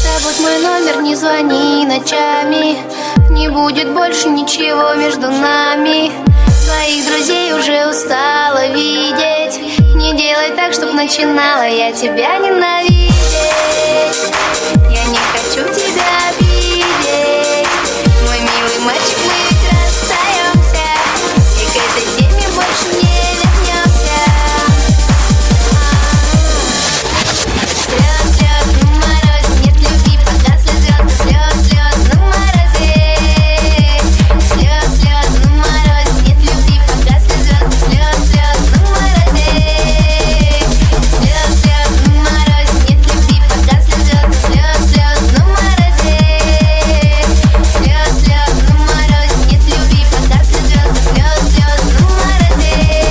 Забудь мой номер, не звони ночами. Не будет больше ничего между нами. Твоих друзей уже устала видеть. Не делай так, чтоб начинала я тебя ненавидеть. Я не хочу тебя обидеть. Мой милый мальчик, мы ведь расстаемся, и к этой теме больше не вернемся. Слез, слез на морозе, нет любви, погасли звезды. Слез, слез на морозе. Слез, слез на морозе, нет любви, погасли звезды. Слез, слез на морозе. Слез, слез на морозе, нет любви, погасли звезды. Слез, слез на морозе. Слез, слез на морозе, нет любви, погасли звезды. Слез, слез на морозе.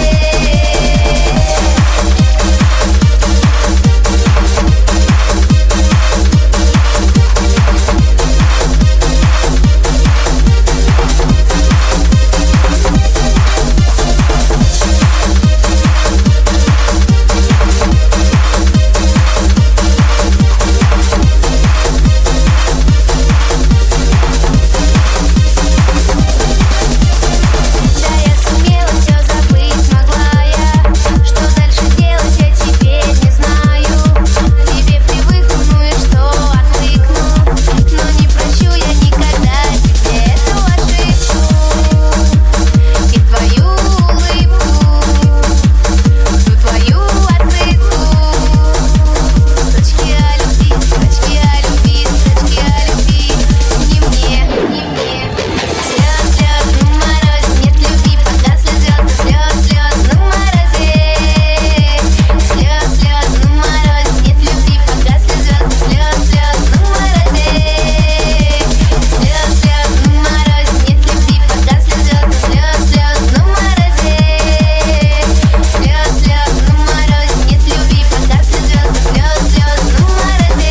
Да, я сумела все забыть, могла я. Что дальше делать, я теперь не знаю. Тебе привыкну, ну и что, отвыкну. Но не прощу я никогда тебе эту ошибку и твою улыбку, ту твою открытку. Строчки о любви, строчки о любви, строчки о любви. Не мне, не мне. Слез, слез на морозе, нет любви, погасли звезды. Слез, слез на морозе. Слез, слез на морозе, нет любви, погасли звезды. Слез, слез на морозе. Слез, слез на морозе, нет любви, погасли звезды. Слез, слез на морозе. Слез, слез на морозе, нет любви, погасли звезды. Слез, слез на морозе.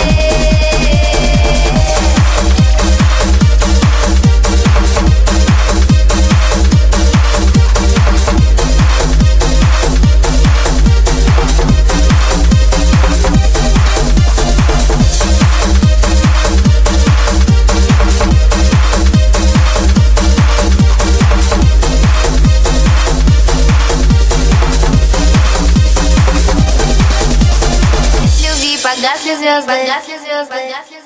Любви погасли звезды, погасли звезды, погасли звезды.